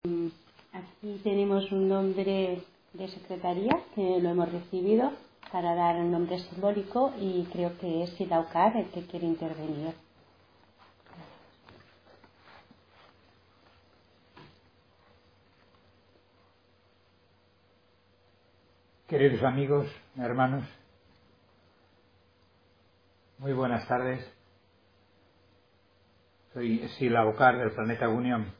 Aquí tenemos un nombre de secretaría que lo hemos recibido para dar un nombre simbólico y creo que es Siddhaukar el que quiere intervenir. Queridos amigos, hermanos, muy buenas tardes. Soy Siddhaukar del planeta Unión.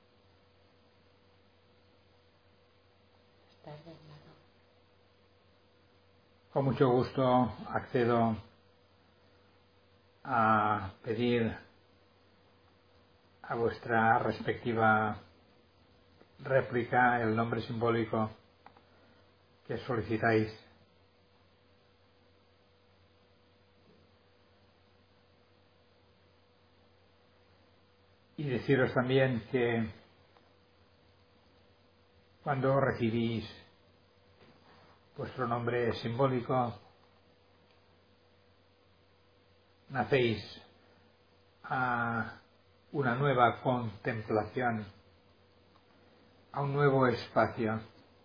Con mucho gusto accedo a pedir a vuestra respectiva réplica el nombre simbólico que solicitáis. Y deciros también que cuando recibís vuestro nombre simbólico, nacéis a una nueva contemplación, a un nuevo espacio,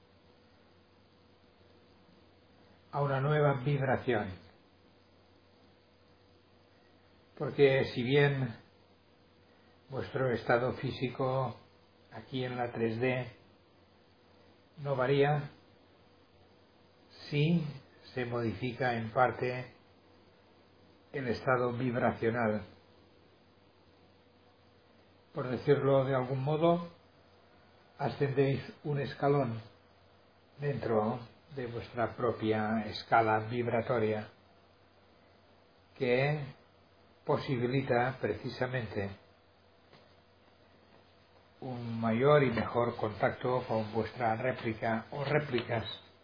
a una nueva vibración. Porque si bien vuestro estado físico aquí en la 3D no varía, sí se modifica en parte el estado vibracional. Por decirlo de algún modo, ascendéis un escalón dentro de vuestra propia escala vibratoria que posibilita precisamente un mayor y mejor contacto con vuestra réplica o réplicas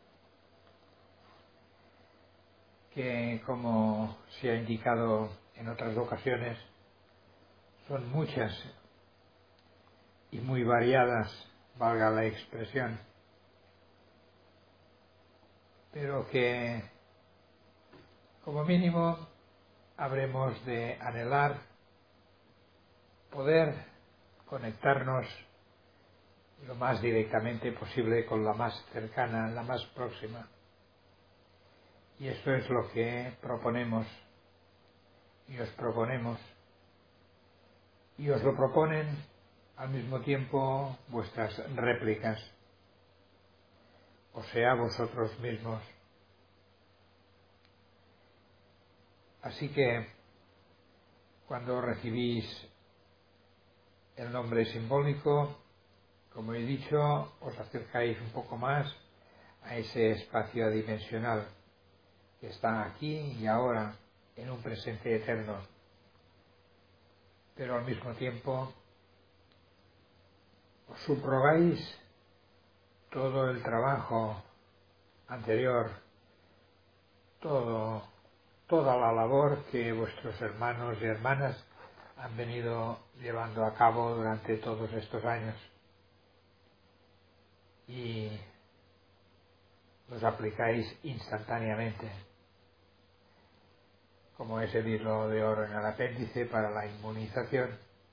que, como se ha indicado en otras ocasiones, son muchas y muy variadas, valga la expresión, pero que como mínimo habremos de anhelar poder conectarnos lo más directamente posible con la más cercana, la más próxima. Y esto es lo que proponemos y os proponemos. Y os lo proponen al mismo tiempo vuestras réplicas, o sea, vosotros mismos. Así que, cuando recibís el nombre simbólico, como he dicho, os acercáis un poco más a ese espacio adimensional que está aquí y ahora en un presente eterno. Pero al mismo tiempo os subrogáis todo el trabajo anterior, toda la labor que vuestros hermanos y hermanas han venido llevando a cabo durante todos estos años y los aplicáis instantáneamente, como es el hilo de oro en el apéndice para la inmunización,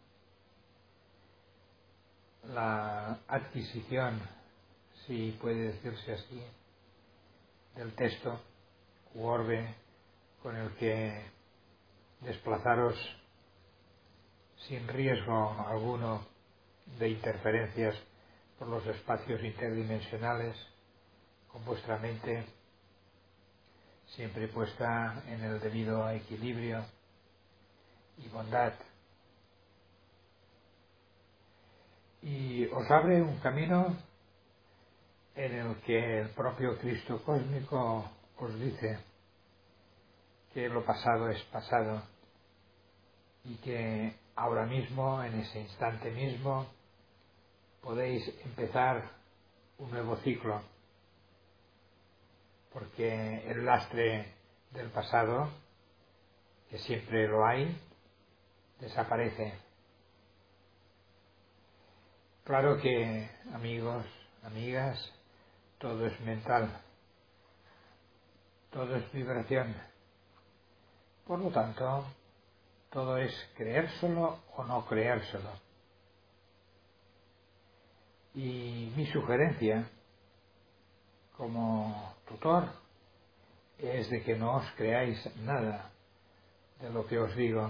la adquisición, si puede decirse así, del texto u orbe con el que desplazaros sin riesgo alguno de interferencias por los espacios interdimensionales, con vuestra mente siempre puesta en el debido equilibrio y bondad. Y os abre un camino en el que el propio Cristo cósmico os dice que lo pasado es pasado y que ahora mismo, en ese instante mismo, podéis empezar un nuevo ciclo, porque el lastre del pasado, que siempre lo hay, desaparece. Claro que, amigos, amigas, todo es mental, todo es vibración. Por lo tanto, todo es creérselo o no creérselo. Y mi sugerencia como tutor es de que no os creáis nada de lo que os digo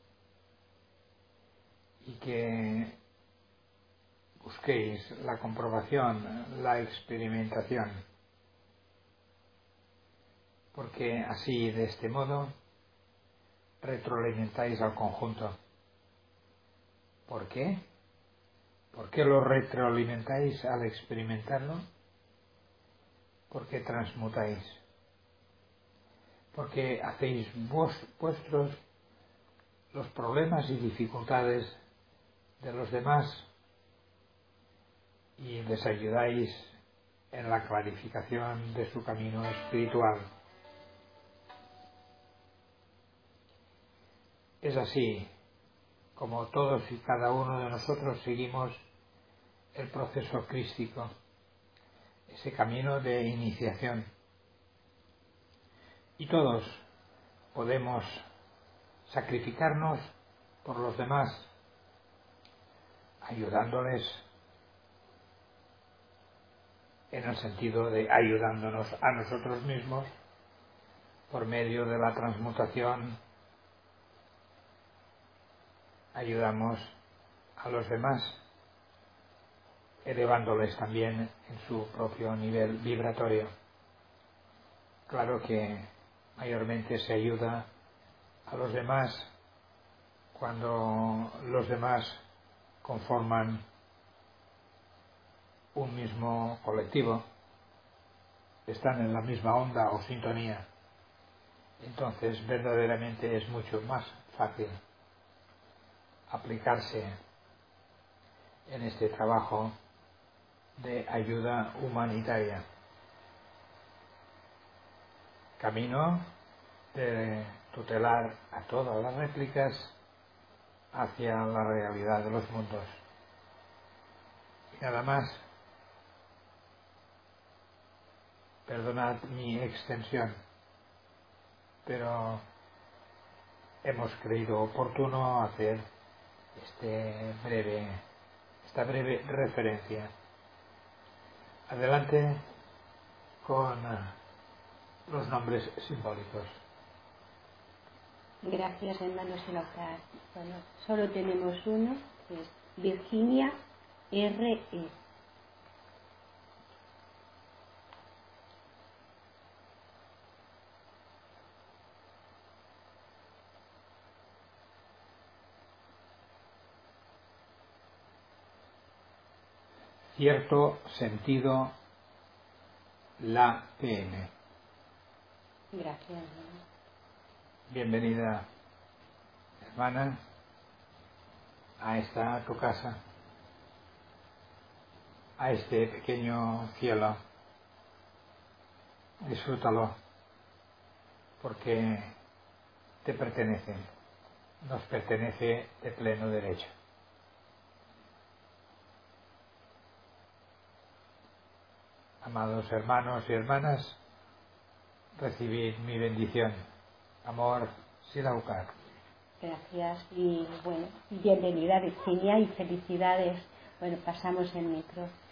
y que busquéis la comprobación, la experimentación, porque así, de este modo, retroalimentáis al conjunto. ¿Por qué? ¿Por qué lo retroalimentáis al experimentarlo? Porque transmutáis, porque hacéis vuestros los problemas y dificultades de los demás y les ayudáis en la clarificación de su camino espiritual. Es así como todos y cada uno de nosotros seguimos el proceso crístico, ese camino de iniciación. Y todos podemos sacrificarnos por los demás, ayudándoles en el sentido de ayudándonos a nosotros mismos por medio de la transmutación. Ayudamos a los demás, elevándoles también en su propio nivel vibratorio. Claro que mayormente se ayuda a los demás cuando los demás conforman un mismo colectivo, están en la misma onda o sintonía. Entonces verdaderamente es mucho más fácil aplicarse en este trabajo de ayuda humanitaria. Camino de tutelar a todas las réplicas hacia la realidad de los mundos. Y nada más. Perdonad mi extensión, pero hemos creído oportuno hacer esta breve referencia. Adelante con los nombres simbólicos. Gracias, hermanos Silaucar. Bueno, solo tenemos uno, que es Virginia R.E. Cierto sentido, la PM. Gracias, hermano. Bienvenida, hermana, a esta tu casa, a este pequeño cielo. Disfrútalo, porque te pertenece, nos pertenece de pleno derecho. Amados hermanos y hermanas, recibid mi bendición. Amor, Silaucar. Gracias y bueno, bienvenida Virginia y felicidades. Bueno, pasamos el micro.